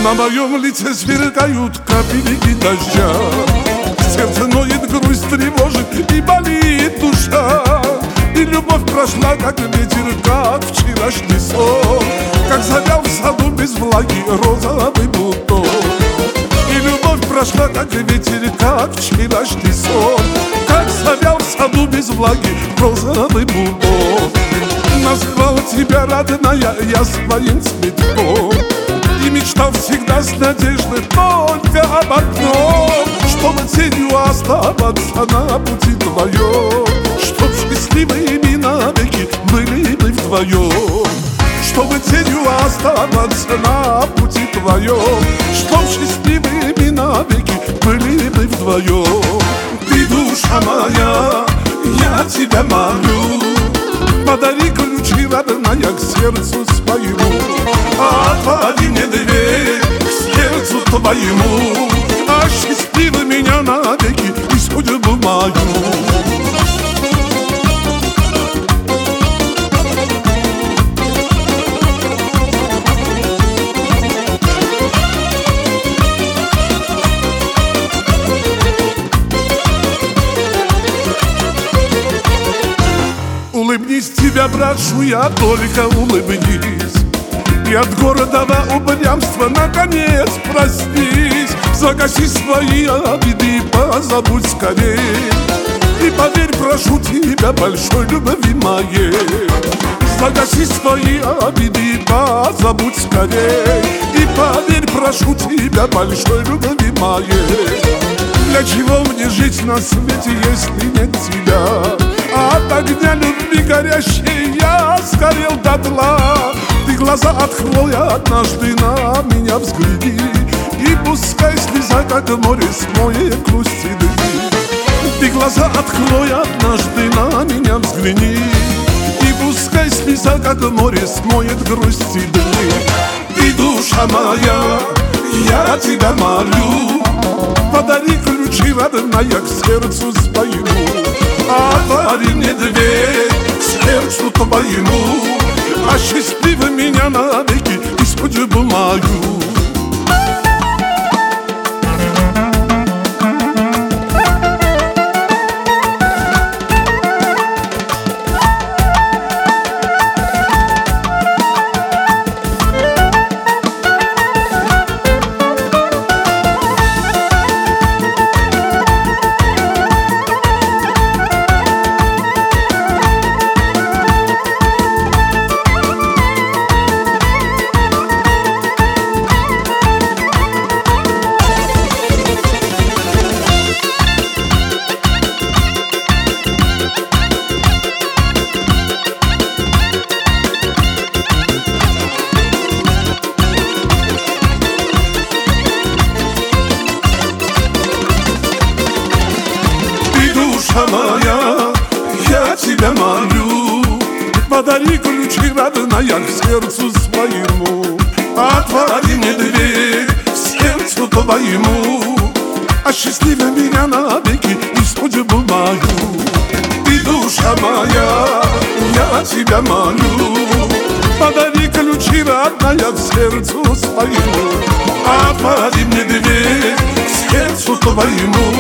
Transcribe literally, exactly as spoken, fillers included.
На моем лице сверкают капельки дождя, сердце ноет, грусть тревожит и болит душа. И любовь прошла, как ветер, как вчерашний сон, как завял в саду без влаги розовый бутон. И любовь прошла, как ветер, как вчерашний сон, как завял в саду без влаги розовый бутон. Называл тебя, родная, я своим цветком, и мечтал всегда с надеждой только об одном, чтобы тенью оставаться на пути твоем, чтоб счастливыми навеки были мы вдвоем, чтобы тенью оставаться на пути твоем, чтоб счастливыми навеки были мы вдвоем. Ты, душа моя, я тебя молю, подари ключи, родная, к сердцу своему, отвори мне дверь к сердцу твоему, осчастливи меня навеки и судьбу мою. Улыбнись, тебя прошу я, только улыбнись, и от города упрямства наконец проснись. Загаси свои обиды и позабудь скорей, и поверь, прошу тебя, большой любви моей. Загаси свои обиды и позабудь скорей, и поверь, прошу тебя, большой любви моей. Для чего мне жить на свете, если нет тебя? От огня любви горящей я сгорел дотла. Ты глаза открой, однажды на меня взгляни, и пускай слеза, как море, смоет грусть и дни. Ты глаза открой, однажды на меня взгляни, и пускай слеза, как море, смоет грусть и дни. Ты, душа моя, я тебя молю, подари ключи, родная, к сердцу своему, отвори мне дверь к сердцу твоему, осчастливи меня навеки и судьбу мою. Душа моя, я тебя молю, подари ключи, родная, к сердцу своему, отвори мне дверь к сердцу твоему, осчастливи меня навеки и судьбу мою. Ты, душа моя, я тебя молю, подари ключи, родная, к сердцу своему, отвори мне дверь к сердцу твоему,